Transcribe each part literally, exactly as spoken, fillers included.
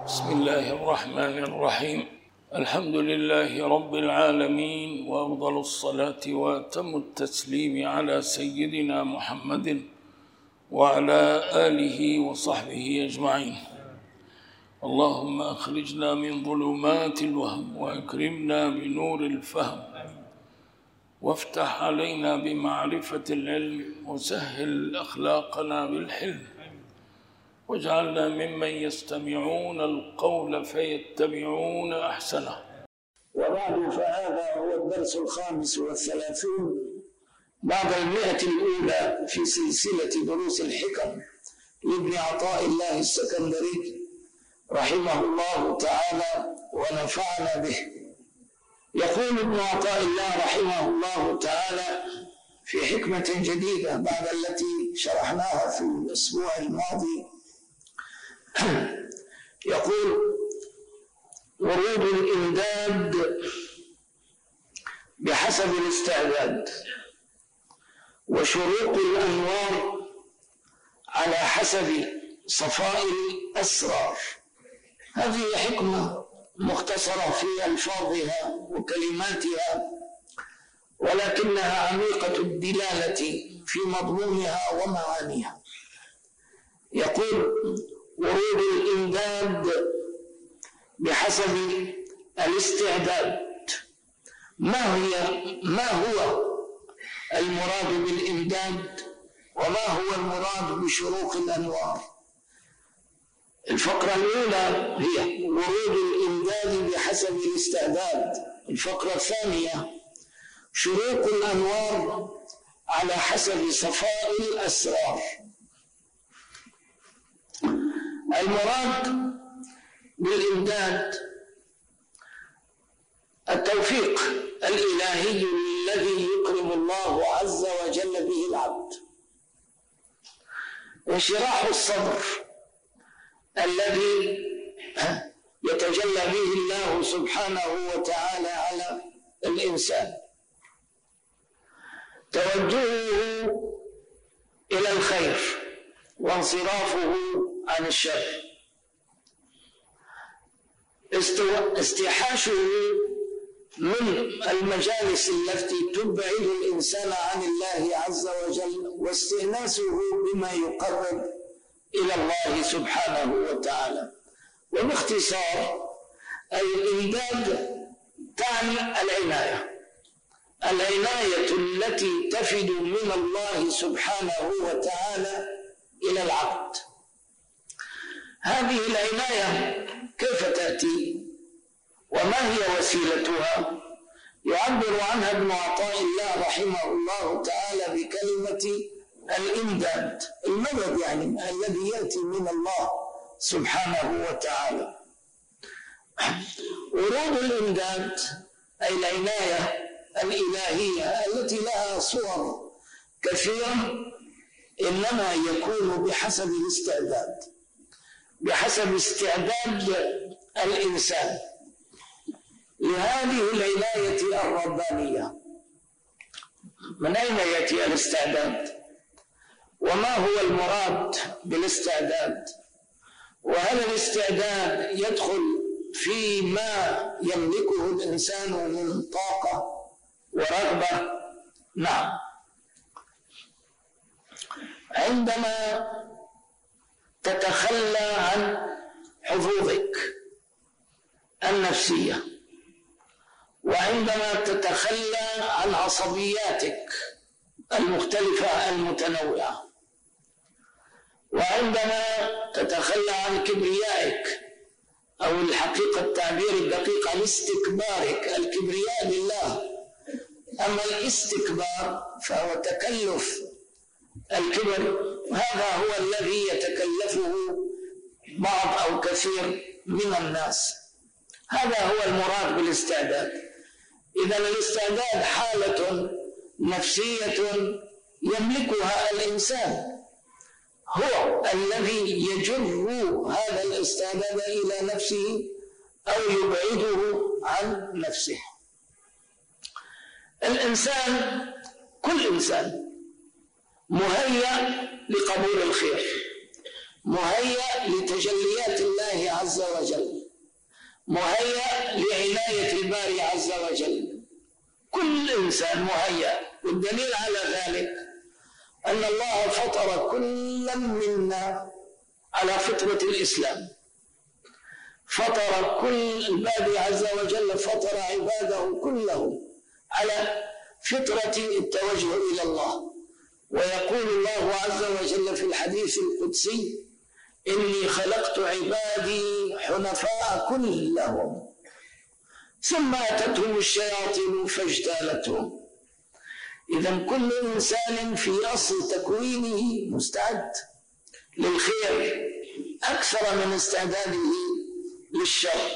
بسم الله الرحمن الرحيم. الحمد لله رب العالمين، وأفضل الصلاة وأتم التسليم على سيدنا محمد وعلى آله وصحبه أجمعين. اللهم أخرجنا من ظلمات الوهم وأكرمنا بنور الفهم، وافتح علينا بمعرفة العلم، وسهل أخلاقنا بالحلم، واجعلنا ممن يستمعون القول فيتبعون أحسنه. وبعد، فهذا هو الدرس الخامس والثلاثون بعد المئة الأولى في سلسلة دروس الحكم لابن عطاء الله السكندري رحمه الله تعالى ونفعنا به. يقول ابن عطاء الله رحمه الله تعالى في حكمة جديدة بعد التي شرحناها في الأسبوع الماضي، يقول: ورود الإمداد بحسب الاستعداد، وشروق الأنوار على حسب صفاء الأسرار. هذه حكمة مختصرة في ألفاظها وكلماتها، ولكنها عميقة الدلالة في مضمونها ومعانيها. يقول: ورود الإمداد بحسب الاستعداد. ما هي ما هو المراد بالإمداد، وما هو المراد بشروق الأنوار؟ الفقرة الأولى هي ورود الإمداد بحسب الاستعداد. الفقرة الثانية شروق الأنوار على حسب صفاء الأسرار. المراد بالإمداد التوفيق الإلهي الذي يكرم الله عز وجل به العبد، انشراح الصدر الذي يتجلى به الله سبحانه وتعالى على الإنسان، توجهه إلى الخير وانصرافه عن الشر، استيحاشه من المجالس التي تبعد الإنسان عن الله عز وجل، واستئناسه بما يقرب إلى الله سبحانه وتعالى. وباختصار، الإمداد تعني العناية العناية التي تفد من الله سبحانه وتعالى إلى العبد. هذه العناية كيف تأتي وما هي وسيلتها؟ يعبر عنها ابن عطاء الله رحمه الله تعالى بكلمة الإمداد، المدد يعني الذي يأتي من الله سبحانه وتعالى. ورود الإمداد أي العناية الإلهية التي لها صور كثيرة، إنما يكون بحسب الاستعداد، بحسب استعداد الإنسان لهذه العناية الربانية. من أين يأتي الاستعداد؟ وما هو المراد بالاستعداد؟ وهل الاستعداد يدخل فيما يملكه الإنسان من طاقة ورغبة؟ نعم. عندما تتخلى عن حظوظك النفسية، وعندما تتخلى عن عصبياتك المختلفة المتنوعة، وعندما تتخلى عن كبريائك، أو الحقيقة التعبير الدقيق عن استكبارك. الكبرياء لله، أما الاستكبار فهو تكلف الكبر، هذا هو الذي يتكلفه بعض أو كثير من الناس. هذا هو المراد بالاستعداد. إذن الاستعداد حالة نفسية يملكها الإنسان، هو الذي يجر هذا الاستعداد إلى نفسه أو يبعده عن نفسه. الإنسان، كل إنسان مهيأ لقبول الخير، مهيأ لتجليات الله عز وجل، مهيأ لعناية الباري عز وجل. كل إنسان مهيأ، والدليل على ذلك أن الله فطر كلا منا على فطرة الإسلام، فطر كل الباري عز وجل فطر عباده كلهم على فطرة التوجه إلى الله. ويقول الله عز وجل في الحديث القدسي: إني خلقت عبادي حنفاء كلهم ثم أتتهم الشياطين فاجتالتهم. إذن كل إنسان في أصل تكوينه مستعد للخير أكثر من استعداده للشر.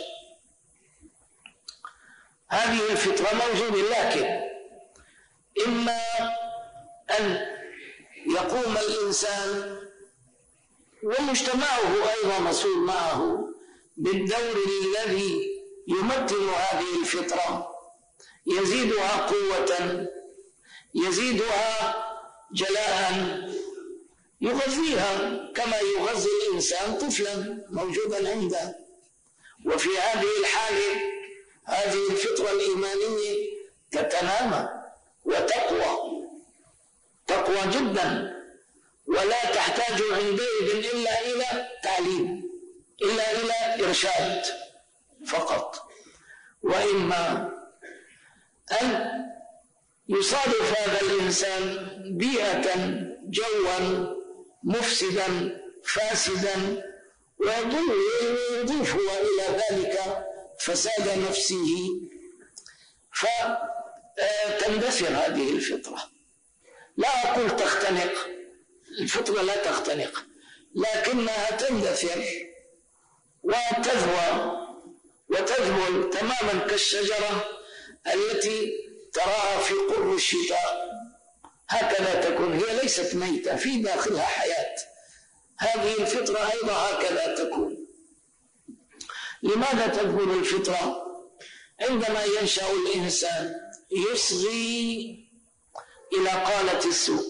هذه الفطرة موجودة، لكن إما أن يقوم الإنسان ومجتمعه أيضا مسؤول معه بالدور الذي يمثل هذه الفطرة، يزيدها قوة، يزيدها جلاء، يغذيها كما يغذي الإنسان طفلا موجودا عنده. وفي هذه الحالة هذه الفطرة الإيمانية تتنامى وتقوى تقوى جدا، ولا تحتاج عندئذ إلا إلى تعليم، إلا إلى إرشاد فقط. وإما أن يصادف هذا الإنسان بيئة جوا مفسدا فاسدا ويضيف إلى ذلك فساد نفسه، فتندثر هذه الفطرة. لا أقول تختنق، الفطرة لا تختنق، لكنها تندثر وتذوى وتذبل تماما كالشجرة التي تراها في قر الشتاء، هكذا تكون، هي ليست ميتة، في داخلها حياة. هذه الفطرة أيضا هكذا تكون. لماذا تذبل الفطرة؟ عندما ينشأ الإنسان يصغي إلى قالة السوء،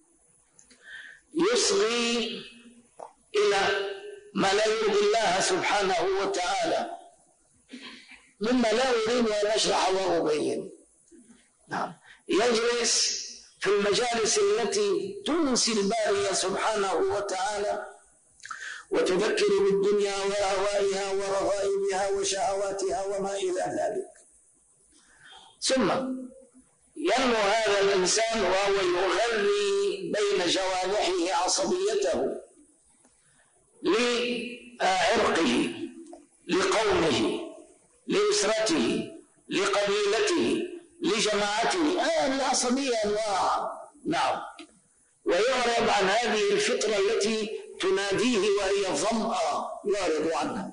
يصغي إلى ما لا يرضي الله سبحانه وتعالى، مما لا أريد أن أشرح وأبين. نعم، يجلس في المجالس التي تنسي الباري سبحانه وتعالى وتذكر بالدنيا وأهوائها ورغائبها وشهواتها وما إلى ذلك. ثم ينمو هذا الإنسان وهو يغري بين جوانحه عصبيته لعرقه، لقومه، لأسرته، لقبيلته، لجماعته. آه العصبية أنواع. نعم، ويعرض عن هذه الفطرة التي تناديه وهي ظمأ، يعرض عنها.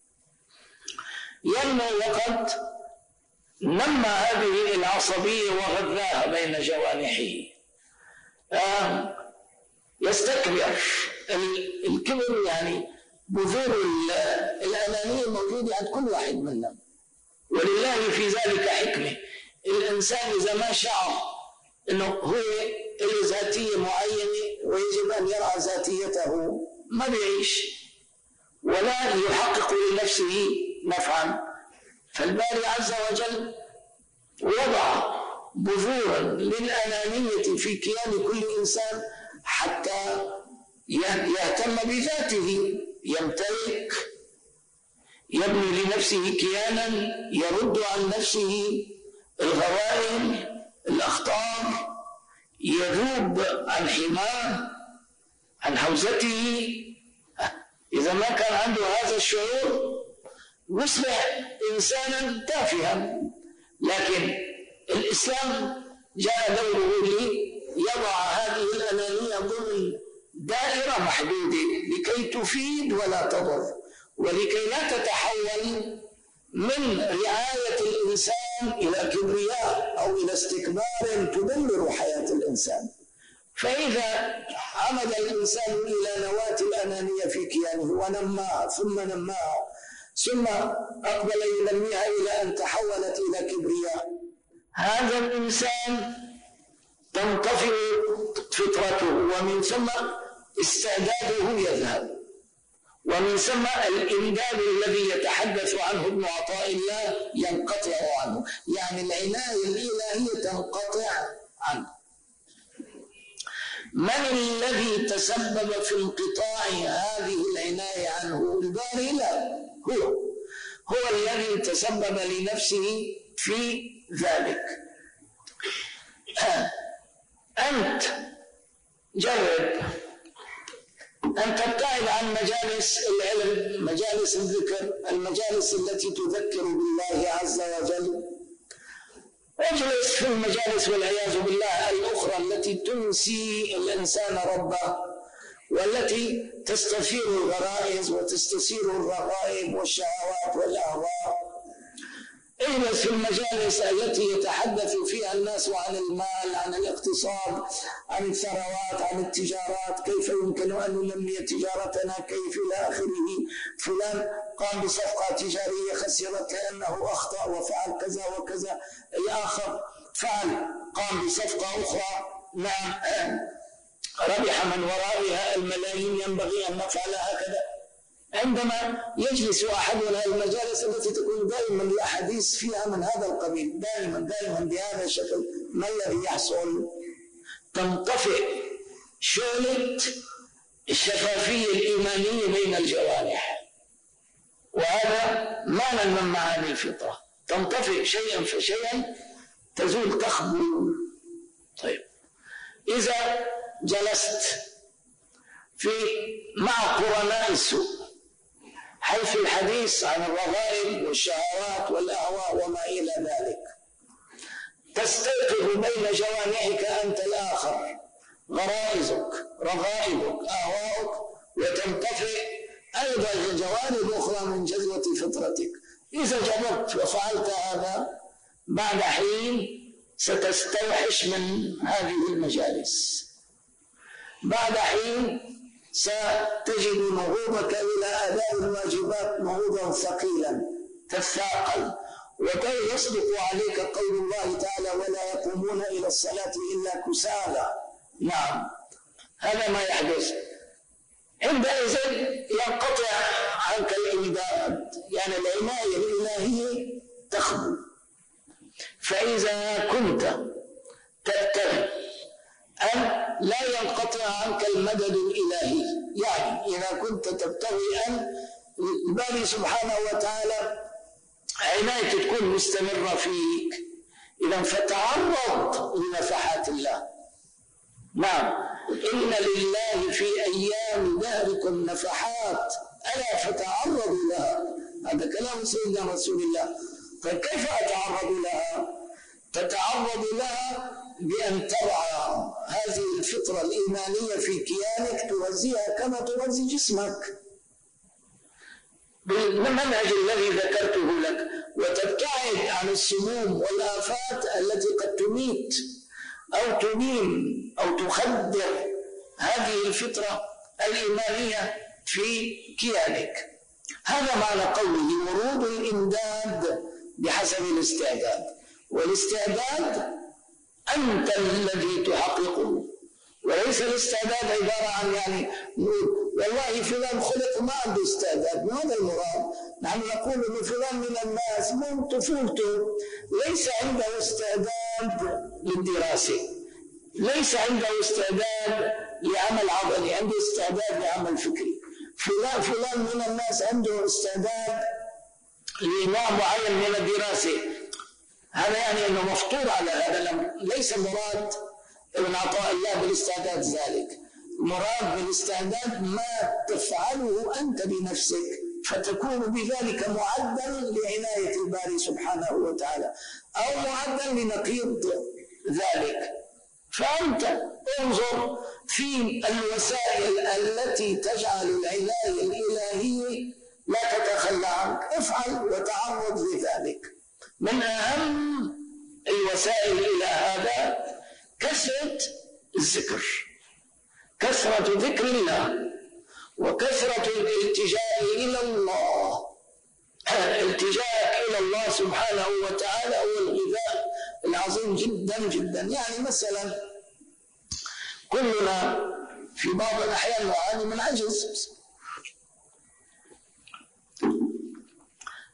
ينمو وقد نمى هذه العصبية وغذاها بين جوانحه. آه يستكبر. الكبر يعني بذور الأنانية موجودة عند كل واحد منا، ولله في ذلك حكمة. الإنسان إذا ما شعر أنه هو له ذاتية معينة ويجب أن يرعى ذاتيته ما بيعيش ولا يحقق لنفسه نفعا. فالباري عز وجل وضع بذورا للأنانية في كيان كل إنسان حتى يهتم بذاته، يمتلك، يبني لنفسه كيانا يرد عن نفسه الغوائل، الأخطار، يذوب عن حماه، عن حوزته. إذا ما كان عنده هذا الشعور يصبح إنسانا تافها. لكن الإسلام جاء دوره ليضع هذه الأنانية ضمن دائرة محدودة لكي تفيد ولا تضر، ولكي لا تتحول من رعاية الإنسان إلى كبرياء أو إلى استكبار تدمر حياة الإنسان. فإذا عمد الإنسان إلى نواة الأنانية في كيانه ونماها ثم نماها ثم أقبل ينميها إلى أن تحولت إلى كبرياء، هذا الإنسان تنطفئ فطرته ومن ثم استعداده يذهب. ومن ثم الإمداد الذي يتحدث عنه ابن عطاء الله ينقطع عنه، يعني العناية الإلهية تنقطع عنه. من الذي تسبب في انقطاع هذه العناية عنه؟ الباري؟ لا، هو هو الذي تسبب لنفسه في ذلك. أنت جرب أن تبتعد عن مجالس العلم، مجالس الذكر، المجالس التي تذكر بالله عز وجل، واجلس في المجالس والعياذ بالله الأخرى التي تنسي الإنسان ربه، والتي تستثير الغرائز وتستثير الرغائب والشهوات والأهواء. اجلس في المجالس التي يتحدث فيها الناس عن المال، عن الاقتصاد، عن الثروات، عن التجارات، كيف يمكن أن ننمي تجارتنا، كيف إلى آخره. فلان قام بصفقة تجارية خسرت لأنه أخطأ وفعل كذا وكذا، الآخر فعل قام بصفقة أخرى نعم ربح من ورائها الملايين، ينبغي أن نفعل هكذا. عندما يجلس أحدنا المجالس التي تكون دائما الأحاديث فيها من هذا القبيل، دائما دائما بهذا الشكل، ما الذي يحصل؟ تنطفئ شعلة الشفافية الإيمانية بين الجوارح، وهذا معنى من معاني الفطرة. تنطفئ شيئا فشيئا، تزول، تخبو. طيب، إذا جلست في مع قرناء السوء حيث الحديث عن الرغائب والشهوات والأهواء وما إلى ذلك، تستيقظ بين جوانحك أنت الآخر غرائزك، رغائبك، أهواؤك، وتنطفئ أيضا جوانب أخرى من جذوة فطرتك. إذا جربت وفعلت هذا بعد حين ستستوحش من هذه المجالس، بعد حين ستجد نهوضك إلى أداء الواجبات نهوضا ثقيلا تثاقل، وكي يصدق عليك قول الله تعالى: ولا يقومون إلى الصلاة إلا كسالى. نعم، هذا ما يحدث. عندئذ ينقطع عنك الإمداد، يعني العناية الإلهية تخبو. فإذا كنت تبتغي أن لا ينقطع عنك المدد الإلهي، يعني إذا كنت تبتغي أن الباري سبحانه وتعالى عنايته تكون مستمرة فيك، إذا فتعرض لنفحات الله. نعم، إن لله في أيام دهركم نفحات ألا فتعرضوا لها. هذا كلام سيدنا رسول الله. فكيف أتعرض لها؟ تتعرض لها بأن ترعى هذه الفطرة الإيمانية في كيانك، تغذيها كما تغذي جسمك بالمنهج الذي ذكرته لك، وتبتعد عن السموم والآفات التي قد تميت أو تميم أو تخدر هذه الفطرة الإيمانية في كيانك. هذا معنى قوله ورود الإمداد بحسب الاستعداد، والاستعداد أنت الذي تحققه، وليس الاستعداد عبارة عن يعني نقول والله فلان خلق ما عنده استعداد. ما هذا المراد. نحن نقول أن فلان من الناس من طفولته ليس عنده استعداد للدراسة، ليس عنده استعداد لعمل عضلي، عنده استعداد لعمل فكري. فلان فلان من الناس عنده استعداد لنوع معين من الدراسة، هذا يعني أنه مفطور على هذا الأمر. ليس مراد ابن عطاء الله بالاستعداد ذلك، مراد بالاستعداد ما تفعله أنت بنفسك، فتكون بذلك معدا لعناية الباري سبحانه وتعالى، أو معدا لنقيض ذلك. فأنت انظر في الوسائل التي تجعل العناية الإلهية لا تتخلى عنك، افعل وتعرض لذلك. من أهم الوسائل إلى هذا كثرة الذكر، كثرة ذكر الله، وكثرة الالتجاء إلى الله. الالتجاء إلى الله سبحانه وتعالى هو الغذاء العظيم جدا جدا. يعني مثلا كلنا في بعض الأحيان نعاني من عجز،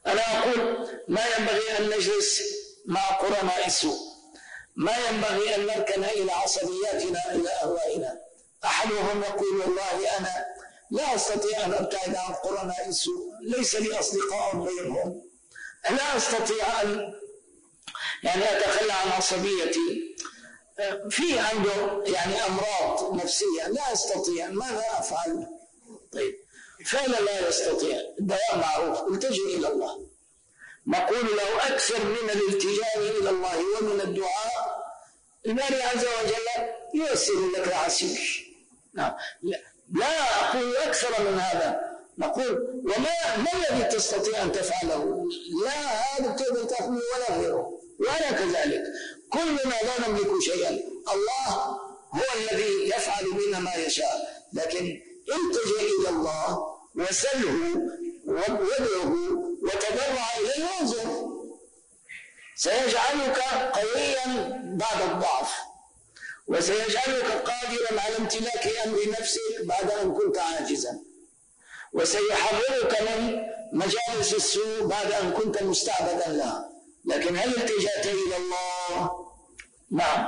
أنا أقول ما ينبغي أن نجلس مع قرناء السوء، ما ينبغي أن نركن إلى عصبياتنا إلى أهوائنا. أحدهم يقول والله أنا لا أستطيع أن أبتعد عن قرناء السوء، ليس لي أصدقاء غيرهم، لا أستطيع أن يعني أتخلى عن عصبيتي، في عنده يعني أمراض نفسية لا أستطيع، ماذا أفعل؟ طيب فعلا لا يستطيع، الدواء معروف، التجئ إلى الله. نقول له أكثر من الالتجاء إلى الله ومن الدعاء، الباري عز وجل ييسر لك العسير. لا, لا أقول أكثر من هذا، نقول وما ما الذي تستطيع أن تفعله؟ لا هذا تقدر تفعله ولا غيره، وأنا كذلك، كلنا لا نملك شيئا، الله هو الذي يفعل بنا ما يشاء، لكن التجئ إلى الله وسله وادعه وتضرع إليه وانظر، سيجعلك قويا بعد الضعف، وسيجعلك قادرا على امتلاك أمر نفسك بعد أن كنت عاجزا، وسيحررك من مجالس السوء بعد أن كنت مستعبدا لها. لكن هل التجأت إلى الله؟ نعم.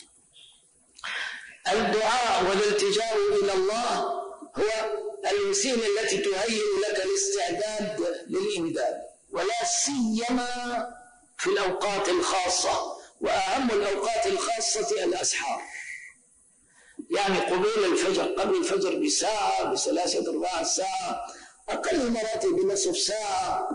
الدعاء والالتجاء إلى الله هو الوسيلة التي تهيئ لك الاستعداد للإمداد، ولا سيما في الأوقات الخاصة، وأهم الأوقات الخاصة الأسحار، يعني قبيل الفجر، قبل الفجر بساعة، بثلاثة أرباع ساعة، أقل المراتب بنصف ساعة،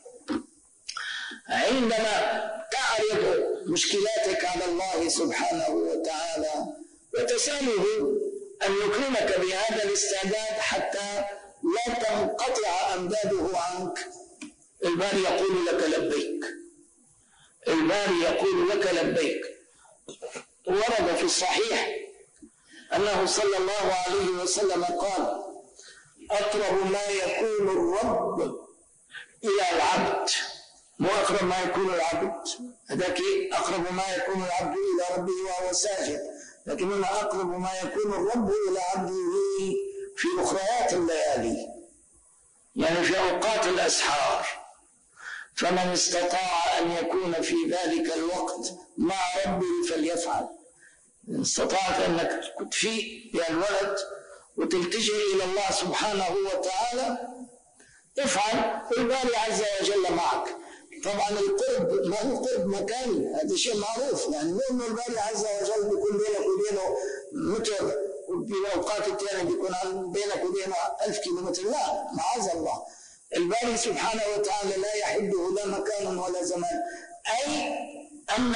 عندما تعرض مشكلاتك على الله سبحانه وتعالى وتسأله أن يكرمك بهذا الاستعداد حتى لا تنقطع أمداده عنك، الباري يقول لك لبيك، الباري يقول لك لبيك. ورد في الصحيح أنه صلى الله عليه وسلم قال أقرب ما يكون الرب إلى العبد، مو أقرب ما يكون العبد، هذاك أقرب ما يكون العبد إلى ربه وهو ساجد، لكن هنا أقرب ما يكون الرب إلى عبده في أخريات الليالي، يعني في أوقات الأسحار. فمن استطاع أن يكون في ذلك الوقت مع ربه فليفعل. إن استطعت أنك تفيء بالولد وتلتجئ إلى الله سبحانه وتعالى افعل، الباري عز وجل معك. طبعا القرب ما هو قرب مكاني، هذا شيء معروف، يعني مو انه الباري عز وجل بيكون بينك وبينه متر، وفي الاوقات الثانيه بيكون بينك وبينه ألف كيلومتر، لا معاذ الله. الباري سبحانه وتعالى لا يحده لا مكان ولا زمان، اي ان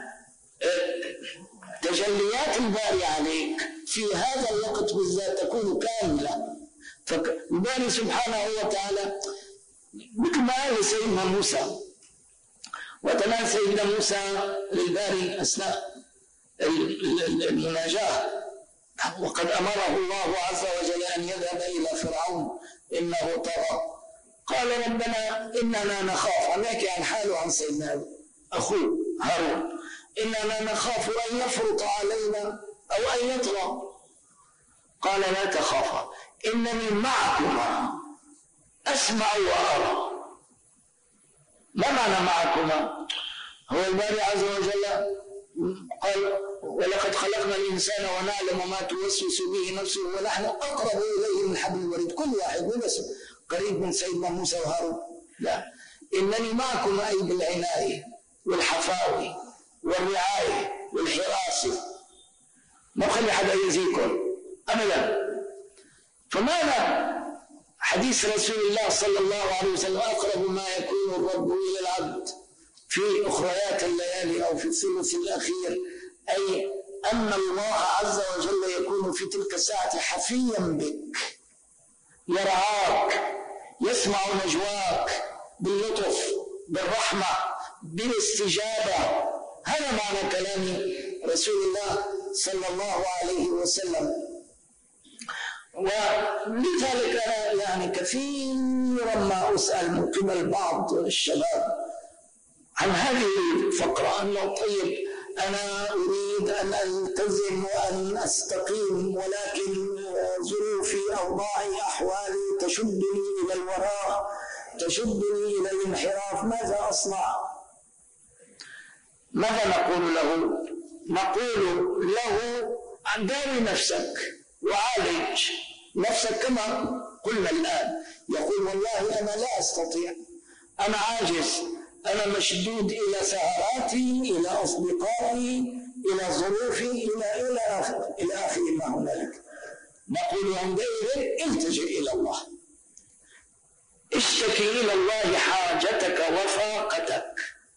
تجليات الباري عليك في هذا الوقت بالذات تكون كامله. فالباري سبحانه وتعالى مثل ما قال سيدنا موسى، وتنال سيدنا موسى للباري أثناء المناجاة، وقد أمره الله عز وجل أن يذهب إلى فرعون إنه طغى، قال ربنا إننا نخاف، عم يحكي عن حاله عن سيدنا أخوه هارون، إننا نخاف أن يفرط علينا أو أن يطغى، قال لا تخافا إنني معكما أسمع وأرى. ما معنى معكما؟ هو الباري عز وجل قال ولقد خلقنا الإنسان ونعلم ما توسوس به نفسه ونحن أقرب إليه من حبل الوريد. كل واحد مو بس قريب من سيدنا موسى وهارون، لا، إنني معكما أي بالعناية والحفاوة والرعاية والحراسة، ما بخلي حدا يزيكم أبدا. فماذا حديث رسول الله صلى الله عليه وسلم أقرب ما يكون الرب إلى العبد في أخريات الليالي أو في الثلث الأخير، أي أن الله عز وجل يكون في تلك الساعة حفيا بك، يرعاك، يسمع نجواك باللطف بالرحمة بالاستجابة. هذا معنى كلام رسول الله صلى الله عليه وسلم. ولذلك أنا يعني كثيرا ما أسأل من قبل بعض الشباب عن هذه الفقرة، أنه طيب أنا أريد أن ألتزم وأن أستقيم، ولكن ظروفي أوضاعي أحوالي تشدني إلى الوراء، تشدني إلى الانحراف ماذا أصنع؟ ماذا نقول له؟ نقول له داوي نفسك وعالج نفسك كما قلنا الآن. يقول والله أنا لا أستطيع، أنا عاجز، أنا مشدود إلى سهراتي، إلى أصدقائي، إلى ظروفي، إلى إلى آخر إلى آخر ما هنالك. نقول عندئذ التجئ إلى الله، اشتكي إلى الله حاجتك وفاقتك،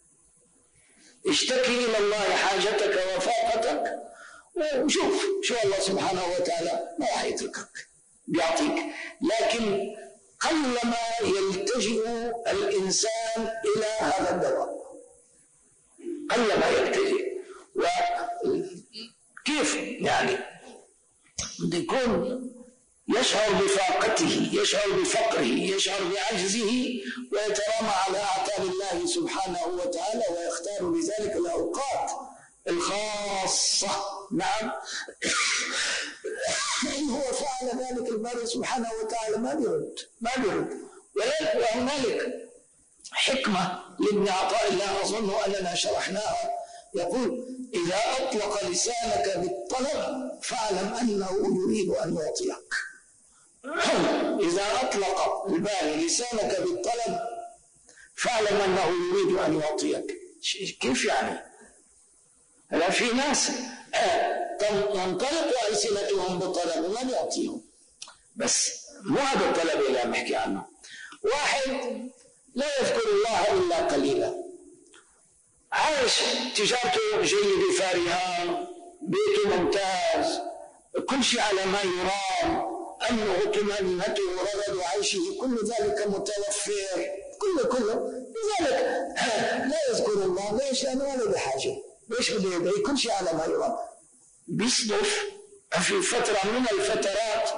اشتكي إلى الله حاجتك وفاقتك، وشوف شو الله سبحانه وتعالى ما راح يتركك، بيعطيك. لكن قلما يلتجئ الإنسان إلى هذا الدواء، قلما يلتجئ. وكيف يعني يكون يشعر بفاقته، يشعر بفقره، يشعر بعجزه، ويترامى على أعتاب الله سبحانه وتعالى، ويختار بذلك الأوقات الخاصة. نعم. إن هو فعل ذلك الباري سبحانه وتعالى ما بيرد ما بيرد وهنالك حكمة لابن عطاء الله أظن أننا شرحناها. يقول إذا أطلق لسانك بالطلب فاعلم أنه يريد أن يعطيك. إذا أطلق الباري لسانك بالطلب فاعلم أنه يريد أن يعطيك. كيف يعني؟ هلا في ناس تنطلق ألسنتهم بالطلب وما يعطيهم، بس مو هذا الطلب اللي عم نحكي عنه. واحد لا يذكر الله إلا قليلا، عايش تجارته جيدة فارهة، بيته ممتاز، كل شيء على ما يرام، أمنه طمأنينته ورغد عيشه كل ذلك متوفر، كله كله لذلك لا يذكر الله. ليش؟ لأنه ولا بحاجة. ليش بده يدعي؟ كل شيء على ما يرام. بيصدف في فترة من الفترات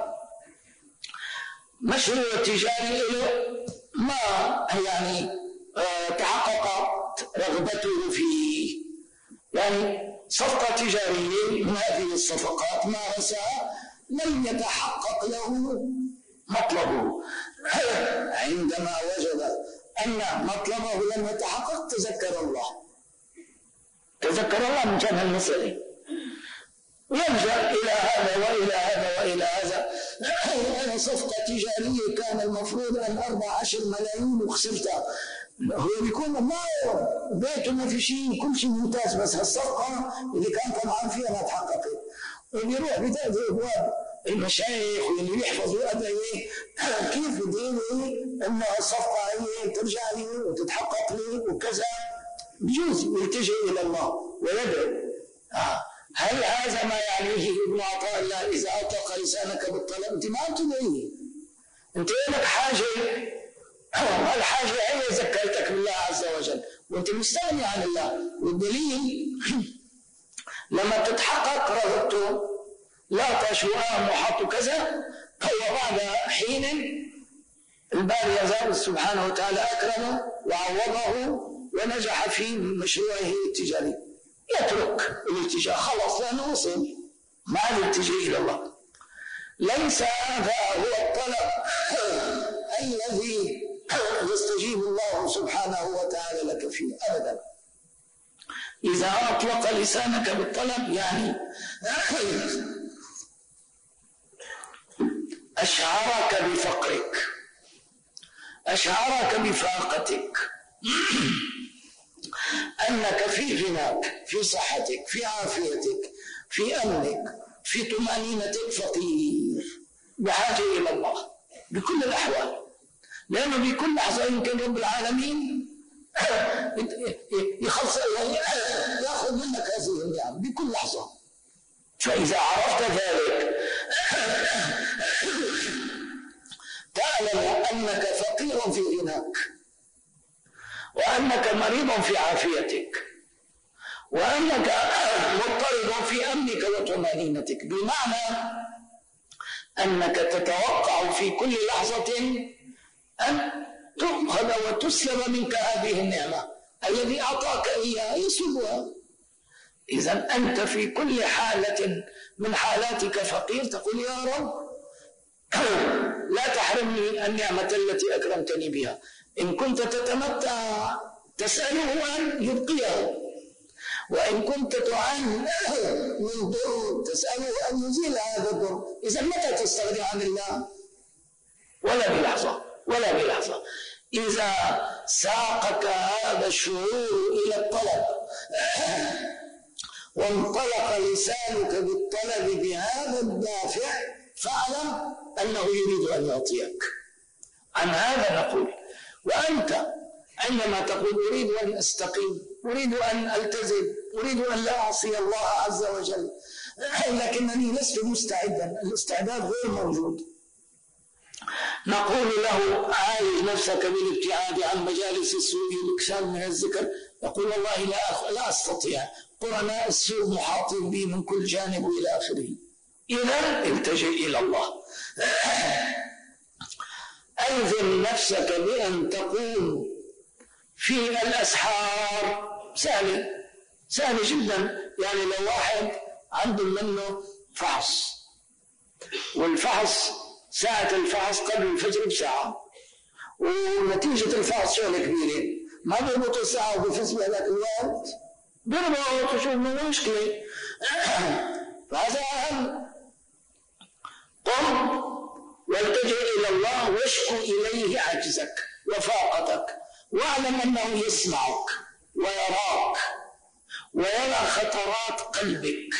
مشروع تجاري له ما يعني آه تحققت رغبته فيه، يعني صفقة تجارية من هذه الصفقات مارسها لم يتحقق له مطلبه. عندما وجد أن مطلبه لم يتحقق تذكر الله، تذكر الله من جهة المسألة، يلجأ إلى هذا وإلى هذا وإلى هذا. أنا صفقة تجارية كان المفروض أن أربع عشر ملايين وخسرتها، هو بيكون ما بيته ما في شيء، كل شيء ممتاز، بس هالصفقة اللي كان طمعان فيها ما تحققت. وبيروح بتأذي أبواب المشايخ واللي بيحفظوا أدعية كيف بديني أن الصفقة هي ترجع لي وتتحقق لي وكذا. بجوز يلتجئ إلى الله ويدعو. آه. هل هذا ما يعنيه ابن عطاء الله إذا أطلق لسانك بالطلب؟ أنت ما عم تدعي، أنت لك حاجة، الحاجة هي ذكرتك بالله عز وجل وأنت مستغني عن الله. والدليل لما تتحقق رغبته لا تشوءام وحط كذا، وبعد حين الباري يزال سبحانه وتعالى أكرمه وعوضه ونجح في مشروعه التجاري، يترك الالتجاء خلاص لأنه وصل مع الالتجاء إلى الله. ليس هذا هو الطلب الذي يستجيب الله سبحانه وتعالى لك فيه أبدا. إذا أطلق لسانك بالطلب يعني أشعرك بفقرك، أشعرك بفاقتك، أنك في غناك، في صحتك، في عافيتك، في أمنك، في طمأنينتك فقير، بحاجة إلى الله بكل الأحوال. لأنه بكل لحظة يمكن رب العالمين يخلص يأخذ منك هذه النعم بكل لحظة. فإذا عرفت ذلك تعلم أنك فقير في غناك، وأنك مريض في عافيتك، وأنك مضطرب في أمنك وطمأنينتك، بمعنى أنك تتوقع في كل لحظة أن تؤخذ وتسلب منك هذه النعمة الذي أعطاك إياها يسلبها. إذن أنت في كل حالة من حالاتك فقير، تقول يا رب لا تحرمني النعمة التي أكرمتني بها. إن كنت تتمتع تسأله أن يبقيه، وإن كنت تعاني من ضر تسأله أن يزيل هذا الضر. إذا متى تستغني عن الله؟ ولا بلحظة، ولا بلحظة. إذا ساقك هذا الشعور إلى الطلب وانطلق لسانك بالطلب بهذا الدافع فاعلم أنه يريد أن يعطيك. عن هذا نقول. وأنت عندما تقول أريد أن أستقيم، أريد أن ألتزم، أريد أن لا أعصي الله عز وجل، لكنني لست مستعدا، الاستعداد غير موجود، نقول له عالج نفسك بالابتعاد عن مجالس السوء والإكثار من الذكر. يقول والله لا لا أستطيع، قرناء السوء محاطين بي من كل جانب إلى آخره. إذا التجئ إلى الله. ألزم نفسك بأن تقوم في الأسحار. سهل سهل جدا. يعني لو واحد عنده منه فحص، والفحص ساعة الفحص قبل الفجر بساعة، ونتيجة الفحص شغلة كبيرة، ما بيربط الساعة وبيفز بهذاك الوقت، بيربط وشوف منه مشكلة. فهذا أهم. قم والتجئ إلى الله واشكو إليه عجزك وفاقتك، واعلم أنه يسمعك ويراك ويرى خطرات قلبك.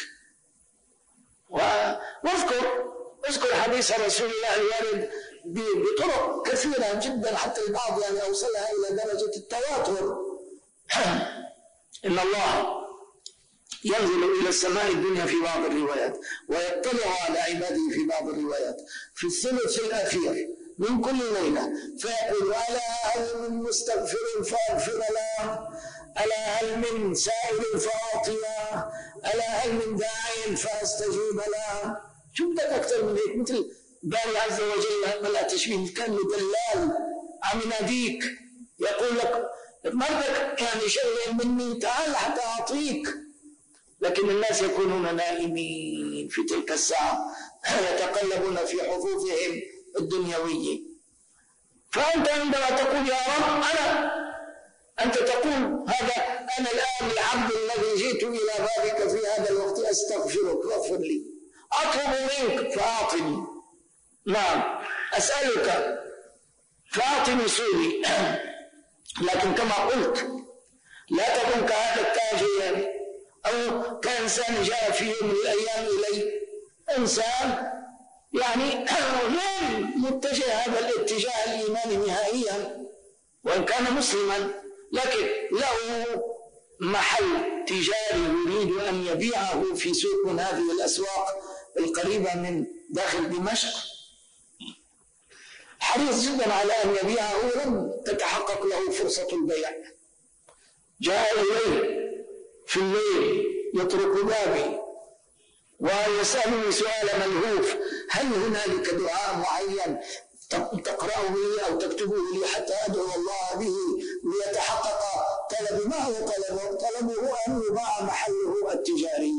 واذكر اذكر حديث رسول الله الوارد بطرق كثيرة جدا، حتى البعض يعني أوصلها إلى درجة التواتر. إن الله ينزل إلى السماء الدنيا في بعض الروايات، ويطلع على عباده في بعض الروايات في الثلث الأخير من كل ليلة، فيقول ألا هل من مستغفر فأغفر له، ألا هل من سائل فأعطيه، ألا هل من داع فأستجيب له. شو بدك أكثر من هيك؟ مثل باري عز وجل ملا تشبيه، كان دلال عم يناديك يقول لك ما بدك يعني شغله مني، تعال حتى أعطيك. لكن الناس يكونون نائمين في تلك الساعة، يتقلبون في حظوظهم الدنيوية. فأنت عندما تقول يا رب أنا، أنت تقول هذا أنا الآن العبد الذي جئت إلى بابك في هذا الوقت أستغفرك فاغفر لي، أطلب منك فأعطني، نعم أسألك فأعطني سؤلي. لكن كما قلت لا تكن كهذا التاجر أو كإنسان جاء في يوم من الأيام إلي، إنسان يعني غير متجه هذا الاتجاه الإيماني نهائيا، وإن كان مسلما لكن له محل تجاري يريد أن يبيعه في سوق من هذه الأسواق القريبة من داخل دمشق، حريص جدا على أن يبيعه ولم تتحقق له فرصة البيع. جاء إليه في الليل يطرق بابي ويسألني سؤال ملهوف، هل هنالك دعاء معين تقرأه لي أو تكتبه لي حتى أدعو الله به ليتحقق طلبي؟ ما هو طلبه؟ طلبه أن يباع محله التجاري.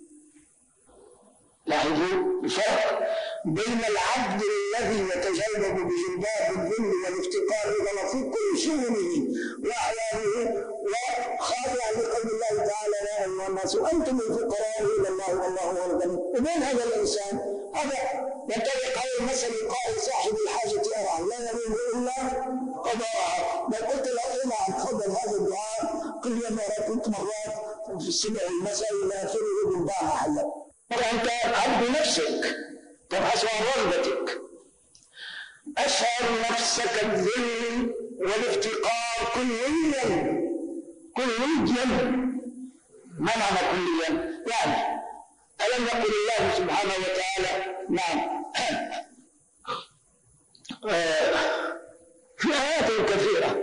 لاحظوا الفرق بين العبد الذي يتجلب بجلباب الذل والافتقار إلى في كل شؤونه وأحواله وخاضع لقول الله تعالى يا أيها الناس أنتم الفقراء إلى الله والله هو الغني. وبين هذا الإنسان هذا ينطبق على المثل القائل صاحب الحاجة أرعى لا يريد إلا قضاءها. ما قلت له إلا عن تفضل هذا الدعاء كل يوم كنت مرات في السبع المساء إلى آخره بالباع محلك. أنت عبد نفسك تبحث عن رغبتك، أشعر نفسك الذل والافتقار كليا كليا. ما معنى كليا؟ يعني ألم يقل الله سبحانه وتعالى نعم في آيات كثيرة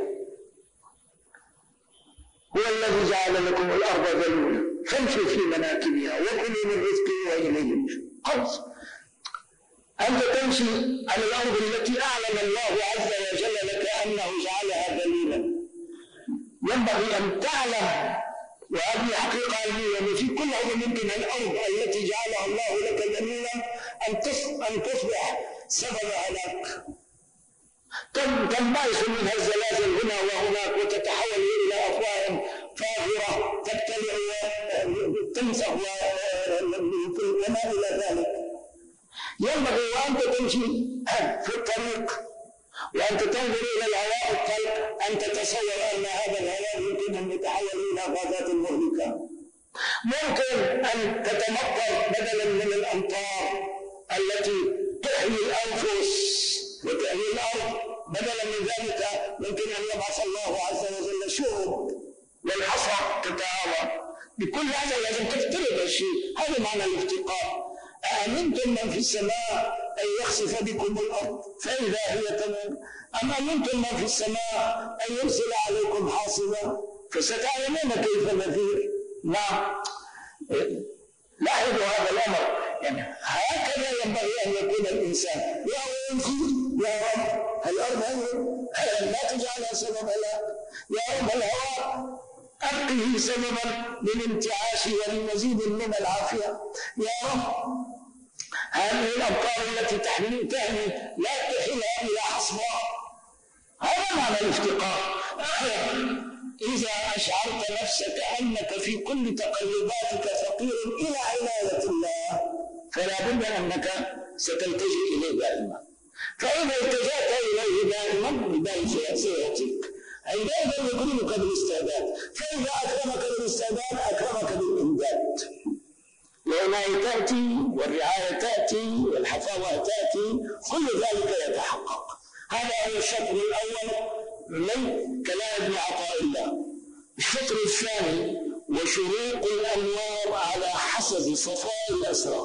هو الذي جعل لكم الأرض ذلولا فامشوا في مناكبها وكلوا من رزقه وإليه النشور. خلص أنت تمشي على الأرض التي أعلم الله عز وجل لك أنه جعلها ذلولا. ينبغي أن تعلم، وهذه حقيقة علمية، أن في كل عضو ممكن الأرض التي جعلها الله لك ذلولا أن أن تصبح سبب هلاك. تنبعث منها الزلازل هنا وهناك وتتحول إلى أفواه فاغرة تبتلع وتمسح وما إلى ذلك. ينبغي وأنت تمشي في الطريق وأنت تنظر إلى الهواء الطلق أن تتصور أن هذا الهواء يمكن أن يتحول إلى غازات مهلكة. ممكن أن تتمطر بدلا من الأمطار التي تحيي الأنفس وتحيي الأرض، بدلا من ذلك ممكن أن يبعث الله عز وجل شهب والحصى تتهاوى. بكل هذا لازم تفترض الشيء. هذا معنى الافتقار. أأمنتم من في السماء أن يخسف بكم الأرض فإذا هي تمور، أم أمنتم من في السماء أن يرسل عليكم حاصبا فستعلمون كيف نذير. نعم، لاحظوا هذا الأمر، يعني هكذا ينبغي أن يكون الإنسان. يا رب يا رب الأرض هل لا تجعلها سببا لك، يا رب الهواء أبقه سببا للانتعاش ولمزيد من العافية، يا رب هذه الأبطال التي تحمل تهني لا تحلها إلى حصبها. هذا معنى الافتقار. إذا أشعرت نفسك أنك في كل تقلباتك فقير إلى عناية الله فلا بد أنك ستلتجئ إليه دائما. فإذا التجأت إليه دائما بداية سيأتيك، عندئذ يكرمك بالاستعداد. فإذا أكرمك بالاستعداد أكرمك بالإمداد. العناية تأتي والرعاية تأتي والحفاوة تأتي، كل ذلك يتحقق. هذا هو الشطر الأول من كلام ابن عطاء الله. الشطر الثاني وشروق الأنوار على حسب صفاء الأسرار.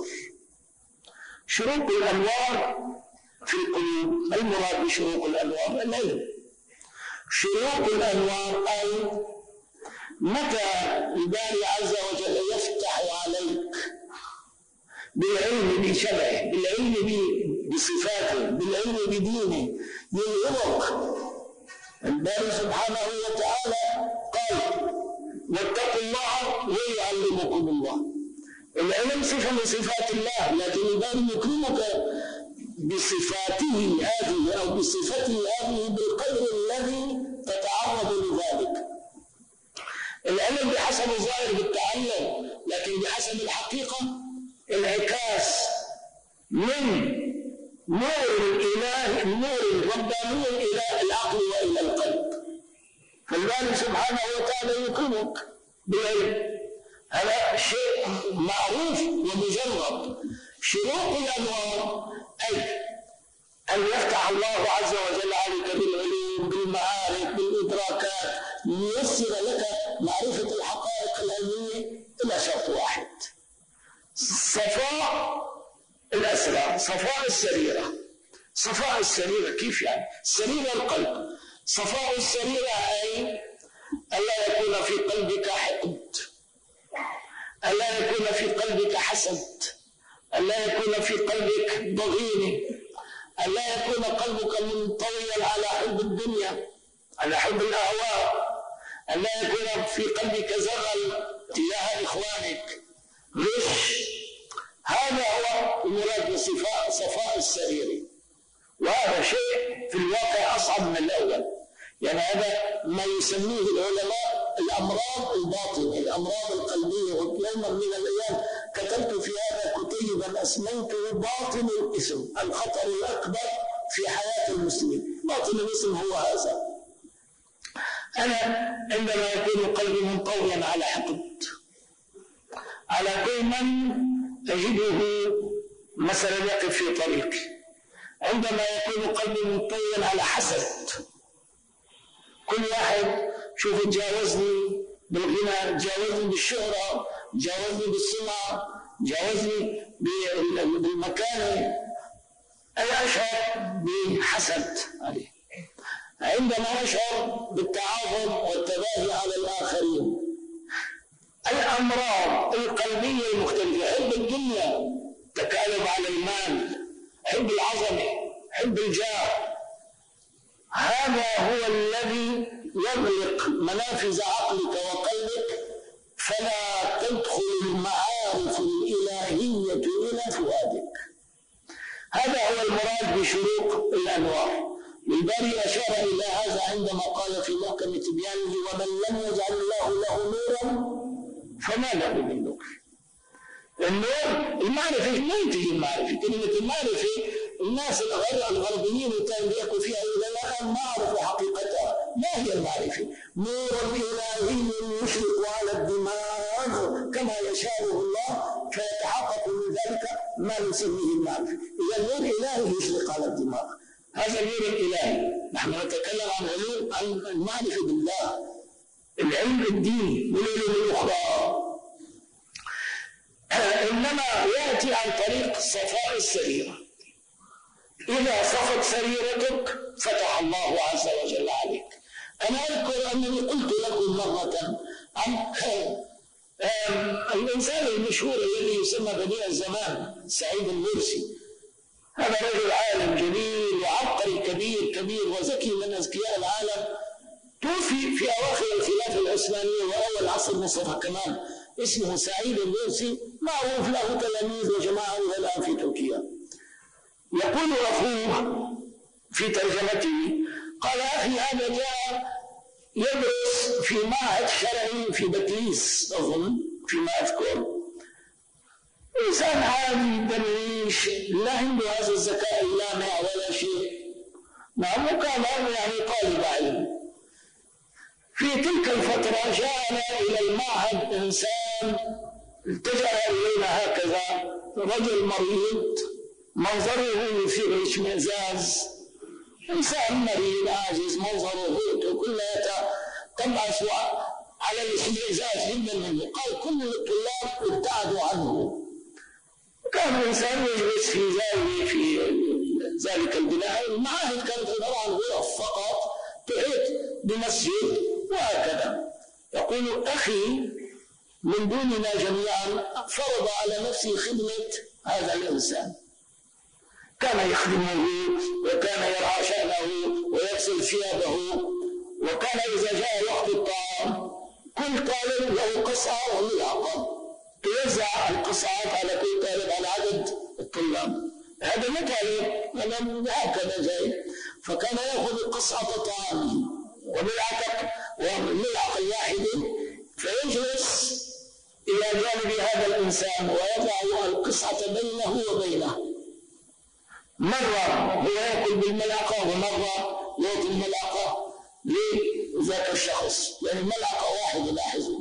شروق الأنوار في القلوب، المراد بشروق الأنوار العلم. شروق الأنوار أي متى الباري عز وجل يفتح عليك بالعلم بشرعه، بالعلم بصفاته، بالعلم بدينه، يلهمك. الباري سبحانه وتعالى قال واتقوا الله ويعلمكم الله. العلم صفة من صفات الله، لكن الباري يكرمك بصفاته هذه أو بصفته هذه بالقدر الذي تتعرض لذلك. العلم بحسب الظاهر بالتعلم، لكن بحسب الحقيقة انعكاس من نور الإله، النور الرباني إلى العقل وإلى القلب. فالله سبحانه وتعالى يكرمك بالعلم، هذا شيء معروف ومجرد. شروق الأنوار أي أن يفتح الله عز وجل عليك بالعلوم، بالمعارف، بالإدراكات، لييسر لك معرفة الحقائق العلمية إلى شرط واحد: صفاء الأسرار، صفاء السريرة. صفاء السريرة كيف يعني؟ سرير القلب. صفاء السريرة أي ألا يكون في قلبك حقد، ألا يكون في قلبك حسد، ألا يكون في قلبك ضغينة، ألا يكون قلبك منطويا على حب الدنيا، على حب الأهواء، ألا يكون في قلبك زغل تجاه إخوانك، غش. هذا هو المراد بصفاء صفاء السرير، وهذا شيء في الواقع أصعب من الأول. يعني هذا ما يسميه العلماء الأمراض الباطنة، الأمراض القلبية. ويوما من الأيام كتبت في هذا كتيبا أسميته باطن الإثم، الخطر الأكبر في حياة المسلم. باطن الإثم هو هذا: أنا عندما يكون قلبي منطويا على حقد على كل من أجده مثلا يقف في طريقي، عندما يكون قلبي منطويا على حسد، كل واحد شوف تجاوزني بالغنى، تجاوزني بالشهرة، تجاوزني بالسمعة، تجاوزني بالمكانة، أنا أشعر بحسد عليه. عندما أشعر بالتعاظم والتباهي على الآخرين. الأمراض القلبية المختلفة: حب الدنيا، تكالب على المال، حب العظمة، حب الجاه. هذا هو الذي يغلق منافذ عقلك وقلبك، فلا تدخل المعارف الإلهية إلى فؤادك. هذا هو المراد بشروق الأنوار. الباري في محكم تبيانه ومن لم يجعل الله له نورا فما له من نور. النور المعرفة ما ينتهي المعرفة، كلمة المعرفة الناس الغربيين كانوا بيحكوا فيها إلى الآن ما عرفوا حقيقتها. ما هي المعرفة؟ نور إلهي يشرق على الدماغ كما يشاء الله فيتحقق من ذلك ما نسميه المعرفة. إذا النور إلهي يشرق على الدماغ، هذا النور الإلهي. نحن نتكلم عن علوم عن المعرفة بالله، العلم الديني والعلوم الأخرى، إنما يأتي عن طريق صفاء السريرة. إذا صفت سريرتك فتح الله عز وجل عليك. أنا أذكر أنني قلت لكم مرة عن الإنسان المشهور الذي يسمى بديع الزمان سعيد النورسي. هذا رجل عالم جليل وعبقري كبير كبير وذكي من أذكياء العالم، توفي في أواخر الخلافة العثمانية وأول عصر مصطفى كمان. اسمه سعيد النورسي، معروف له تلاميذ وجماعة الآن في تركيا. يقول أخوه في ترجمته قال: أخي هذا جاء يدرس في معهد شرعي في بتليس أظن فيما أذكر، إنسان عادي درويش لا عنده هذا الذكاء اللامع ولا شيء، نعم، وكان يعني طالب علم. في تلك الفترة جاءنا إلى المعهد إنسان التجأ إلينا هكذا، رجل مريض منظره يثير الاشمئزاز، إنسان مريض عاجز منظره كلها تبعث على الاشمئزاز جدا منه. قال كل الطلاب ابتعدوا عنه. كان الإنسان يجلس في زاوية في ذلك البناء، المعاهد كانت عبارة عن غرف فقط تحيط بمسجد وهكذا. يقول: أخي من دوننا جميعا فرض على نفسه خدمة هذا الإنسان، كان يخدمه وكان يرعى شأنه ويغسل ثيابه، وكان إذا جاء وقت الطعام كل طالب له قصعة وملعقة، توزع القصعات على كل طالب على عدد الطلاب. هذا مثل هكذا جاي، فكان يأخذ قصعة طعامه وملعقة والملعقة الواحدة فيجلس إلى جانب هذا الإنسان ويضع القصعة بينه وبينه. مرة هو يأكل بالملعقة ومرة يأتي الملعقة لذاك الشخص، يعني ملعقة واحدة. لاحظوا،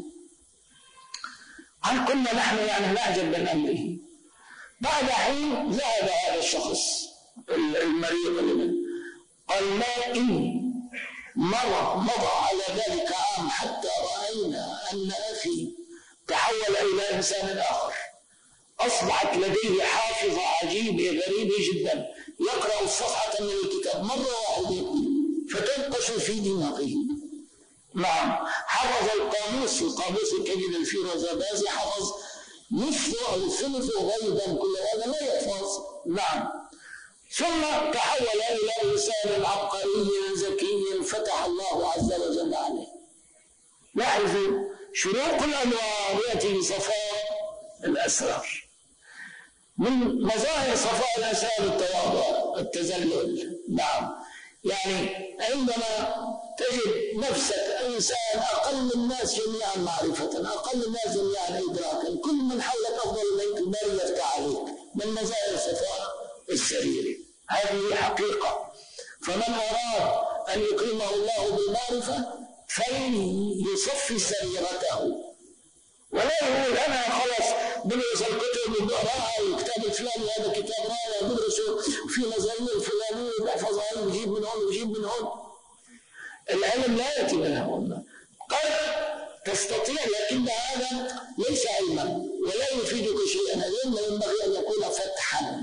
هل كنا نحن يعني نعجب من أمره؟ بعد حين ذهب هذا الشخص المريض قال: ما إن مر مضى على ذلك عام حتى رأينا أن أخي تحول إلى إنسان آخر، أصبحت لديه حافظة عجيبة غريبة جدا، يقرأ الصفحة من الكتاب مرة واحدة فتنقش في دماغه. نعم، حفظ القاموس، القاموس الكبير الفيروزابازي حفظ نصفه أو ثلثه غيبا، كل هذا لا يحفظ. نعم، ثم تحول إلى إنسان عبقري ذكي فتح الله عز وجل عليه. لاحظوا، شروق الأنوار يأتي بصفاء الأسرار. من مظاهر صفاء الإنسان التواضع، التذلل. نعم، يعني عندما تجد نفسك إنسان أقل الناس جميعا معرفة، أقل الناس جميعا إدراكا، كل من حولك أفضل منك بل يفتح عليك، من مظاهر صفاء السرير. هذه حقيقة. فمن أراد أن يكرمه الله بالمعرفة فليصفي سريرته، ولا يقول أنا خلاص بدرس الكتب وبقراها، الكتاب الفلاني هذا كتاب رائع بدرسه في نظرية الفلانية بحفظ علم وجيب من هون وجيب من هون. العلم لا يأتي من هون، قد تستطيع لكن هذا ليس علما ولا يفيدك شيئا. العلم ينبغي أن يكون فتحا.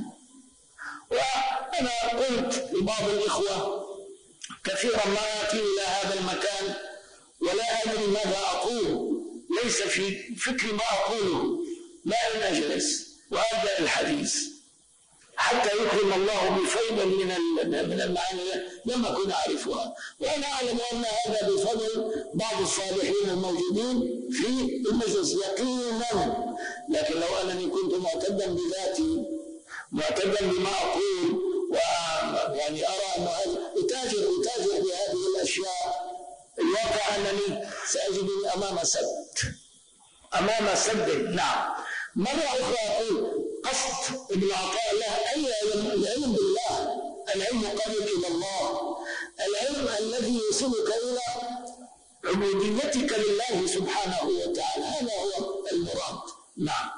وأنا قلت لبعض الإخوة كثيرا ما آتي إلى هذا المكان ولا أدري ماذا أقول، ليس في فكري ما أقوله، لا أن أجلس وأبدأ الحديث حتى يكرم الله بفيض من من المعاني لم أكن أعرفها. وأنا أعلم أن هذا بفضل بعض الصالحين الموجودين في المجلس يقينا، لكن لو أنني كنت معتدا بذاتي معتدا بما أقول ويعني أرى أن أتاجر أتاجر بهذه الأشياء الواقع أنني سأجدني أمام سد أمام سد نعم. مرة أخرى أقول قصد ابن عطاء الله أي علم؟ العلم بالله، العلم قريب إلى الله، العلم الذي يوصلك إلى عبوديتك لله سبحانه وتعالى، هذا هو المراد. نعم.